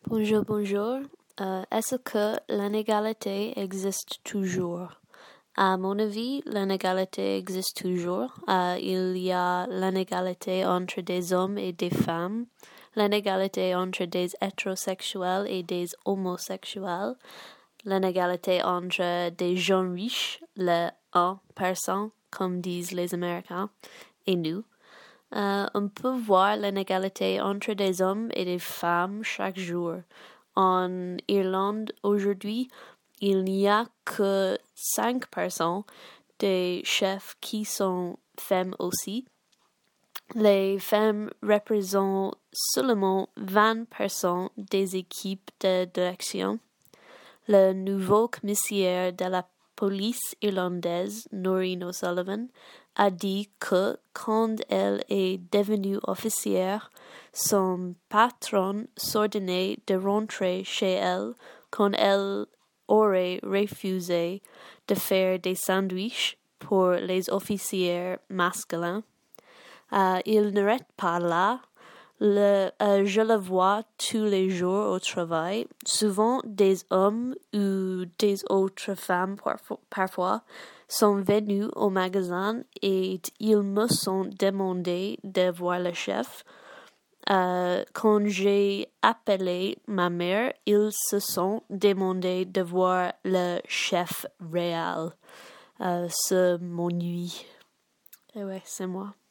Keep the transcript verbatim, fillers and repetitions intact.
Bonjour, bonjour. Euh, est-ce que l'inégalité existe toujours? À mon avis, l'inégalité existe toujours. Euh, il y a l'inégalité entre des hommes et des femmes, l'inégalité entre des hétérosexuels et des homosexuels, l'inégalité entre des gens riches, le un pour cent, comme disent les Américains, et nous. Euh, on peut voir l'inégalité entre des hommes et des femmes chaque jour. En Irlande, aujourd'hui, il n'y a que cinq pour cent des chefs qui sont femmes aussi. Les femmes représentent seulement vingt pour cent des équipes de direction. Le nouveau commissaire de la police irlandaise, Noreen O'Sullivan, a dit que quand elle est devenue officière, son patron s'ordonnait de rentrer chez elle quand elle aurait refusé de faire des sandwichs pour les officiers masculins. Euh, il n'arrête pas là. Le, euh, je le vois tous les jours au travail. Souvent, des hommes ou des autres femmes parfois, parfois sont venus au magasin et ils me sont demandé de voir le chef. Euh, quand j'ai appelé ma mère, ils se sont demandé de voir le chef réel. Euh, ce m'ennuie. Et ouais, c'est moi.